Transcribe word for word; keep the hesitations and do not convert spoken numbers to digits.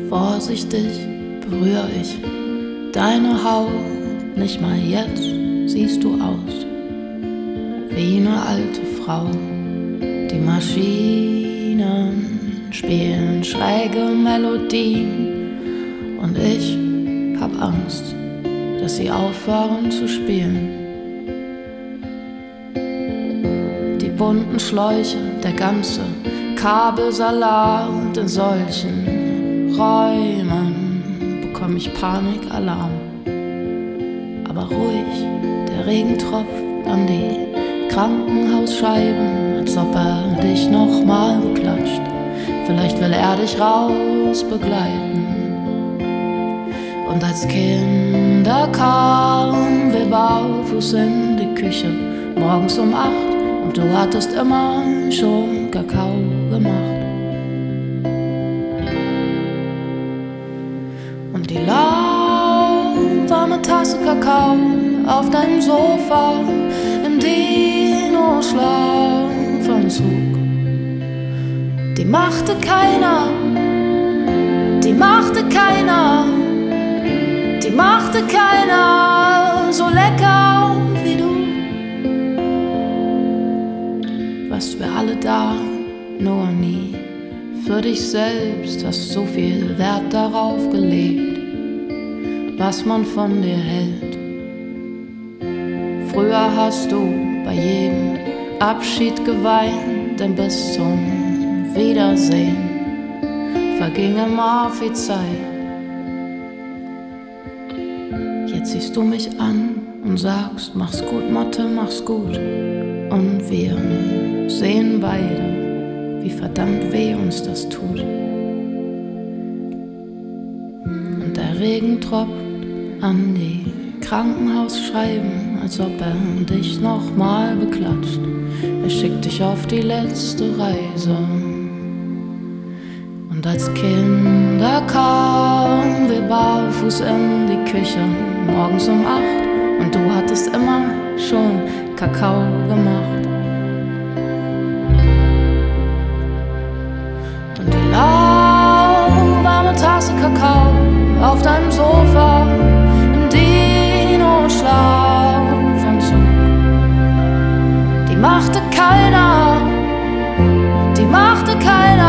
Vorsichtig berühre ich deine Haut, nicht mal jetzt siehst du aus wie eine alte Frau. Die Maschinen spielen schräge Melodien und ich hab Angst, dass sie aufhören zu spielen. Die bunten Schläuche, der ganze Kabelsalat, in solchen Räumen bekomme ich Panikalarm. Aber ruhig, der Regen tropft an die Krankenhausscheiben, als ob er dich nochmal beklatscht. Vielleicht will er dich raus begleiten. Und als Kinder kamen wir barfuß in die Küche, morgens um acht, und du hattest immer schon Kakao gemacht. Und die lauwarme Tasse Kakao auf deinem Sofa im Dino-Schlafanzug, die machte keiner, die machte keiner, die machte keiner so lecker wie du. Warst wir alle da, nur nie für dich selbst, hast so viel Wert darauf gelegt, was man von dir hält. Früher hast du bei jedem Abschied geweint, denn bis zum Wiedersehen verging immer viel Zeit. Jetzt siehst du mich an und sagst, mach's gut, Motte, mach's gut. Und wir sehen beide, wie verdammt weh uns das tut. Und der Regen tropft an die Krankenhausscheiben, als ob er dich nochmal beklatscht. Er schickt dich auf die letzte Reise. Und als Kinder kamen wir barfuß in die Küche, morgens um acht, und du hattest immer schon Kakao gemacht. Und die lauwarme Tasse Kakao auf deinem Sofa im Dino-Schlafanzug, die machte keiner, die machte keiner